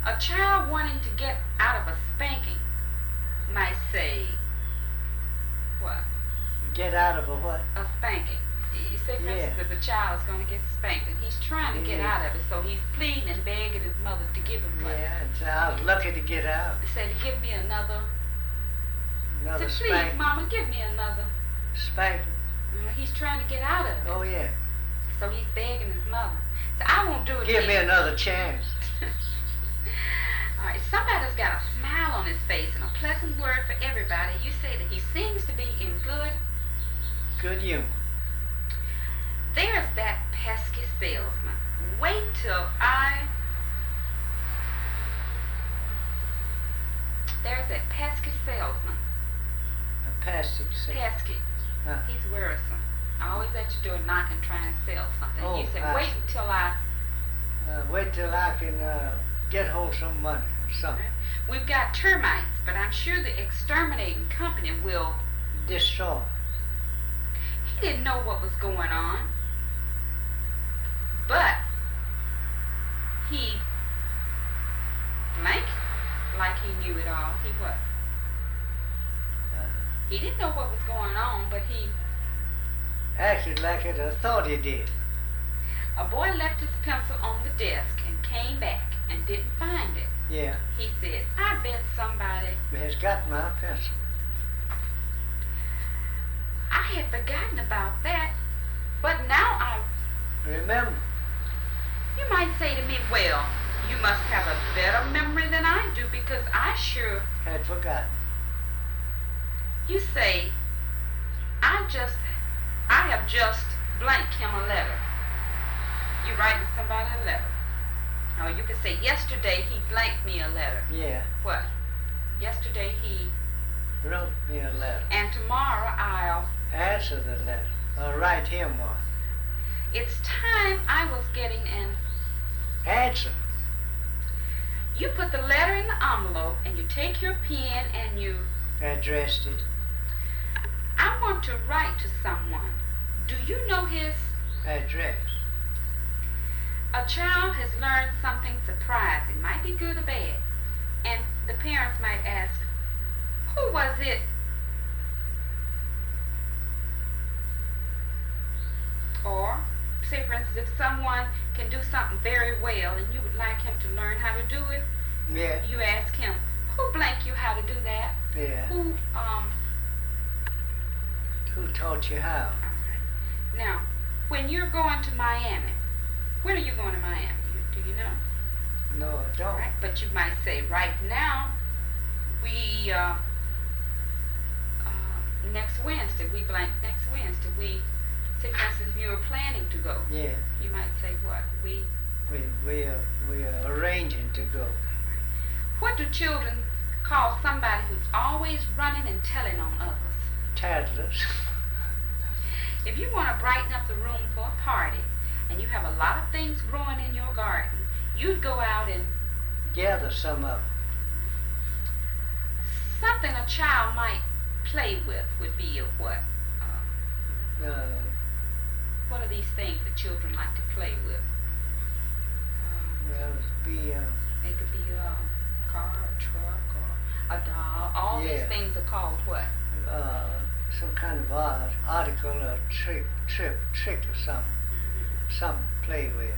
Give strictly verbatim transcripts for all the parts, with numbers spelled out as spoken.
A child wanting to get out of a spanking might say, what? Get out of a what? A spanking. You say, for Yeah. instance, that the child is going to get spanked, and he's trying to get Yeah. out of it, so he's pleading and begging his mother to give him what? Yeah, and so I was lucky to get out. He said, give me another. Another He said, please, spanking. Mama, give me another. Spanking. Mm, He's trying to get out of it. Oh yeah. So he's begging his mother. So I won't do it Give me again. another chance. All right, somebody's got a smile on his face and a pleasant word for everybody. You say that he seems to be in good. Good humor. There's that pesky salesman. Wait till I... There's that pesky salesman. A plastic set. Pesky. Huh. He's wearisome. Always at your door knocking, trying to sell something. Oh, you say, I wait see. till I... Uh, wait till I can uh, get hold of some money or something. We've got termites, but I'm sure the exterminating company will... Destroy. He didn't know what was going on, but he blank like he knew it all. He what? Uh, He didn't know what was going on, but he... acted like it. I thought he did. A boy left his pencil on the desk and came back and didn't find it. Yeah. He said, I bet somebody... Has got my pencil. I had forgotten about that, but now I... Remember? You might say to me, well, you must have a better memory than I do, because I sure... Had forgotten. You say, I just... I have just blanked him a letter. You writing somebody a letter. Or you could say, yesterday he blanked me a letter. Yeah. What? Yesterday he... Wrote me a letter. And tomorrow I'll... Answer the letter. Or write him one. It's time I was getting an... Answer. You put the letter in the envelope and you take your pen and you... Addressed it. I want to write to someone. Do you know his... Address. A child has learned something surprising, might be good or bad, and the parents might ask, who was it? Or, say for instance, if someone can do something very well and you would like him to learn how to do it, Yeah. you ask him, who blank you how to do that? Yeah. Who, um, Who taught you how? all right. Now, when you're going to Miami, when are you going to Miami? You, do you know? No, I All don't. right, but you might say, right now, we, uh, uh, next Wednesday, we blank next Wednesday, we, say for instance, you were planning to go. Yeah. You might say, what? We, We we are we are arranging to go. what do children call somebody who's always running and telling on others? Tattlers. If you want to brighten up the room for a party, and you have a lot of things growing in your garden, you'd go out and Gather some of 'em. something a child might play with would be a what? Uh, Uh, what are these things that children like to play with? Um, well, it'd be uh, it could be a car, a truck, or a doll. All these Yeah. things are called what? uh, some kind of art, article or trick, trip, trick or something, Mm-hmm. something to play with.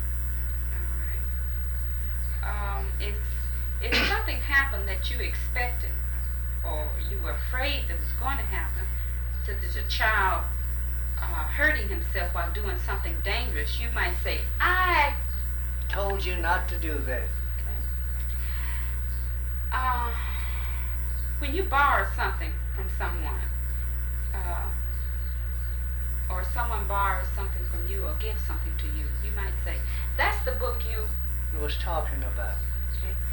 All right. Um, if if something happened that you expected, or you were afraid that was going to happen, such as a child uh, hurting himself while doing something dangerous, you might say, "I." Told you not to do that. Okay. Uh, when you borrow something from someone, uh, or someone borrows something from you or gives something to you, you might say, "That's the book you." Was talking about. Okay.